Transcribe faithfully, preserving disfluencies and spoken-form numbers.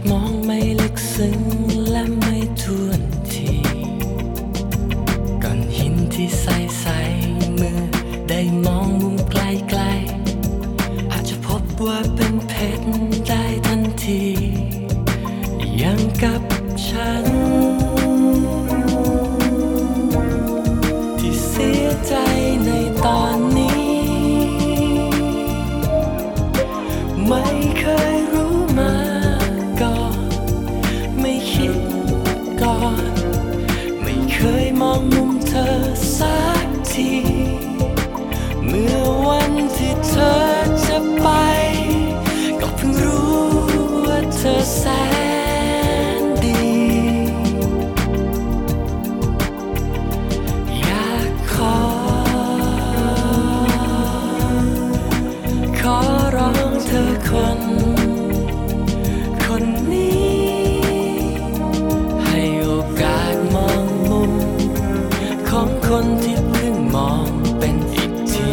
มองไม่ลึกซึ้งและไม่ท่วนทีก้อนหินที่ใสใสเมื่อได้มองมุมไกลๆอาจจะพบว่าเป็นเพชรได้ทันทีอย่างกับฉันที่เสียใจในตอนนี้ไม่เคยรู้มาก่อนไม่คิดก่อนไม่เคยมองมุมเธอสักทีเมื่อวันที่เธอจะไปก็เพิ่งรู้ว่าเธอแสนดีอยากขอขอร้องเธอคนคนนี้ให้โอกาสมองมุมของคนที่เพิ่งมองเป็นอีกที